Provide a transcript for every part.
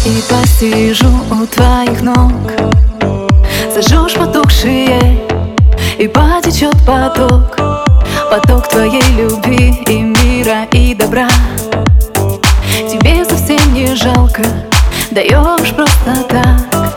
И посижу у твоих ног, зажжешь потухшие, и потечет поток, поток твоей любви и мира, и добра. Тебе совсем не жалко, даешь просто так.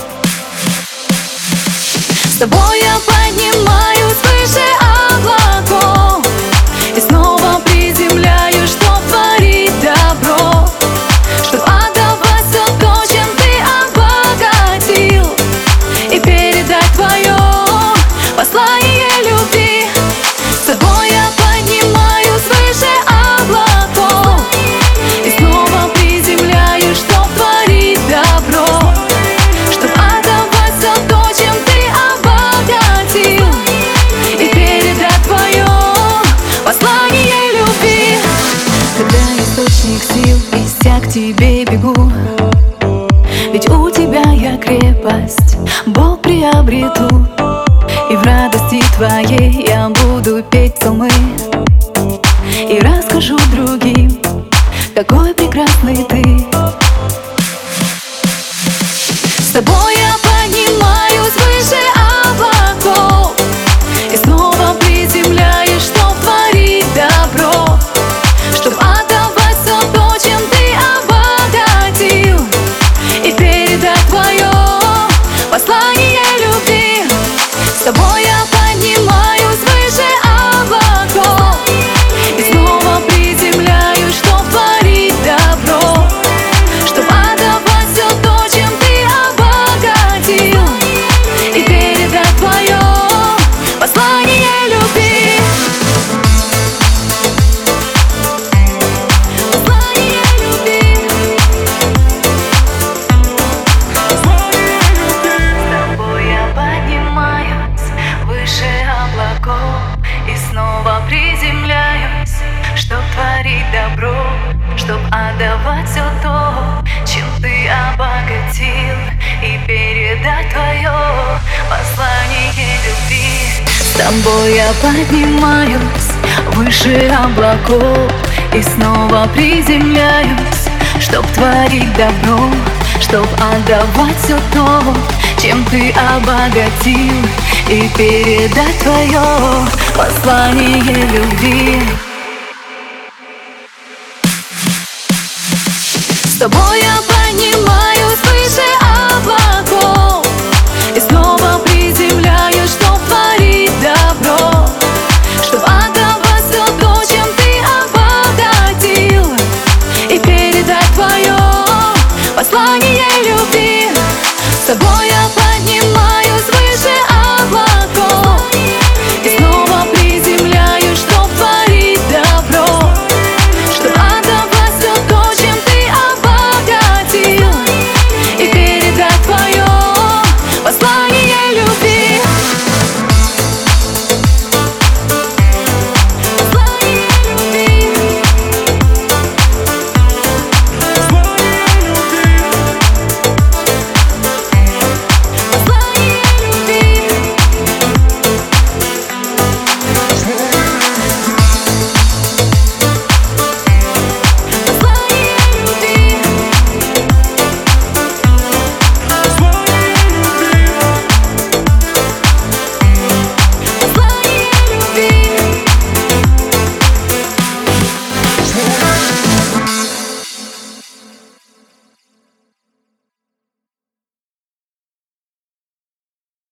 С тобой я поднимаюсь выше облаков и снова приземляюсь, чтоб творить добро, чтоб отдавать все то, чем ты обогатил, и передать твое послание любви. С тобой я поднимаюсь выше облаков и снова приземляюсь, чтоб творить добро, чтоб отдавать все то, чем ты обогатил, и передать твое послание любви. Когда источник сил иссяк, к тебе бегу, ведь у тебя я крепость, Бог приобрету. И в радости твоей я буду петь псалмы и расскажу другим, какой прекрасный ты. С тобой я поднимаюсь выше облаков и снова приземляюсь, чтоб творить добро, чтоб отдавать все то, чем ты обогатил, и передать твое послание любви. С тобой я поднимаюсь выше облаков и снова приземляюсь, чтоб творить добро, чтоб отдавать все то, чем ты обогатил, и передать твое послание любви. Послание любви. С тобой я поднимаюсь выше облаков и снова приземляюсь, чтоб творить добро, чтоб отдавать все то, чем ты обогатил, и передать твое послание любви. С тобой я поднимаюсь выше облаков и снова приземляюсь, чтоб творить добро, чтоб отдавать все то, чем ты обогатил, и передать твое послание любви. С тобой я поднимаюсь выше облаков и снова приземляюсь, чтоб творить добро, чтоб отдавать все то, чем ты обогатил, и передать твое послание любви. С тобой я поднимаюсь